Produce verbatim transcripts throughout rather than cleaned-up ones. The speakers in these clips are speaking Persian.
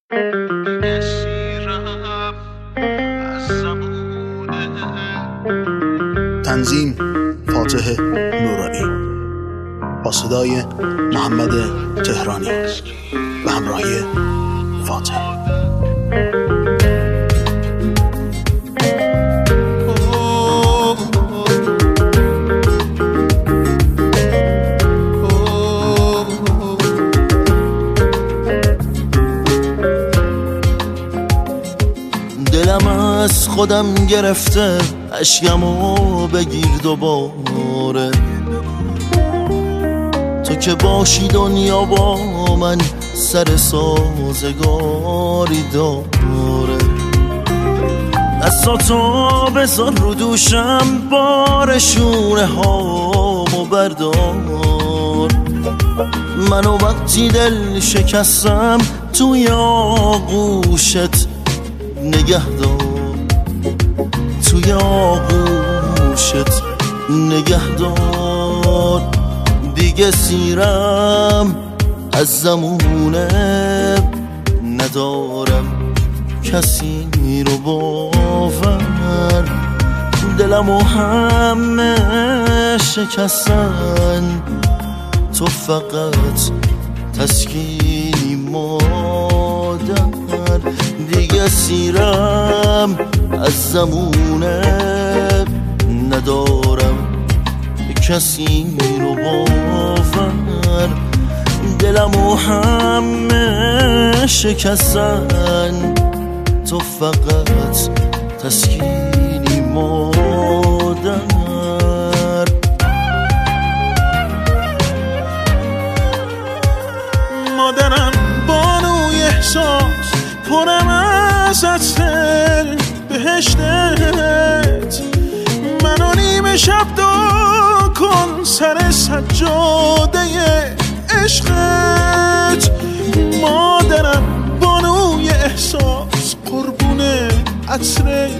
تنظیم فاتح نورانی با صدای محمد تهرانی به همراهی فاتح. دلم از خودم گرفته، اشکمو بگیر دوباره. تو که باشی دنیا با من سر سازگاری داره. دستاتو بذار رو دوشم، بار شونه هامو بردار. منو وقتی دل شکستم توی آغوشت نگه دار، توی آغوشت نگه دار. دیگه سیرم از زمونه ندارم کسی رو باور. دلمو همه شکستن، تو فقط تسکینی مادر. دیگه سیرم از زمونه ندارم کسی رو باور. دلمو همه شکستن، تو فقط تسکینی مادر. مادرم بانوی احساس، پرم از عطر بهشتت. منو نیمه شب دعا کن سر سجاده عشقت. مادرم بانوی احساس، قربون عطر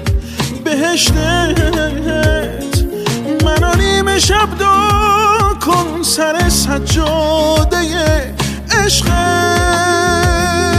بهشتت. منو نیمه شب دعا کن سر سجاده عشقت.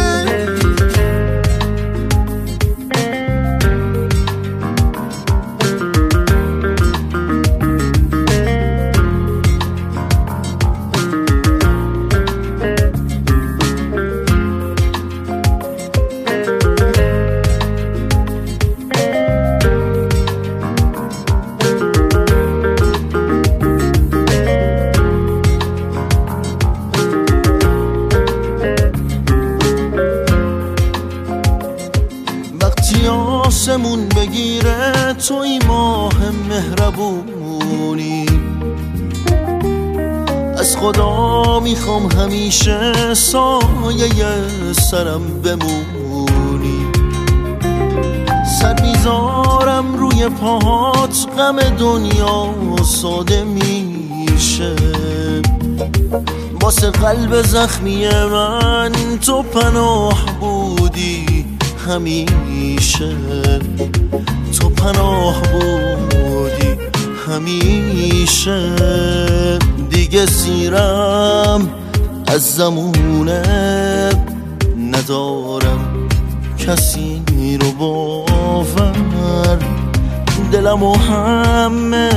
آسمون بگیره توی ماه مهربونی، از خدا میخوام همیشه سایه سرم بمونی. سر میذارم روی پاهات، غم دنیا ساده میشه. واسه قلب زخمی من تو پناه بودی همیشه. تو پناه بودی همیشه. دیگه سیرم از زمونه ندارم کسی رو باور. دلمو همه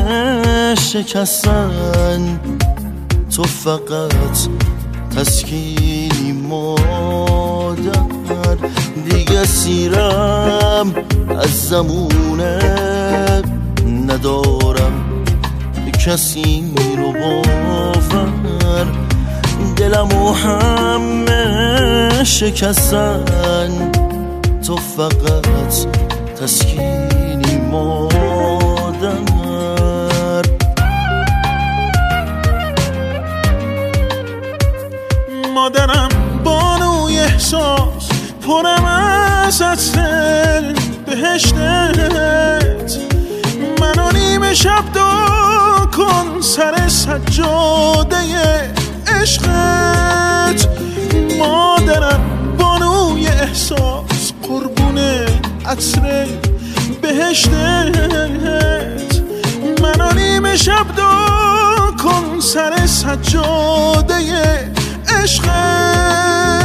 شکستن، تو فقط تسکینی مادر. دیگه سیرم از زمونه ندارم کسی رو باور. دلمو همه شکستن، تو فقط تسکینی مادر. مادرم بانوی احساس، پرم از عطر بهشتت. منو نیمه شب دعا کن سر سجاده عشقت. مادرم بانوی احساس، قربون عطر بهشتت. منو نیمه شب دعا کن سر سجاده عشقت. مادرم بانوی احساس، پرم از عطر بهشتت. منو نیمه شب دعا کن سر سجاده عشقت. مادرم بانوی احساس، قربون عطر بهشتت. منو نیمه شب دعا کن سر سجاده عشقت. مادرم بانوی احساس، قربون عطر بهشتت. منو نیمه شب دعا کن سر سجاده عشقت.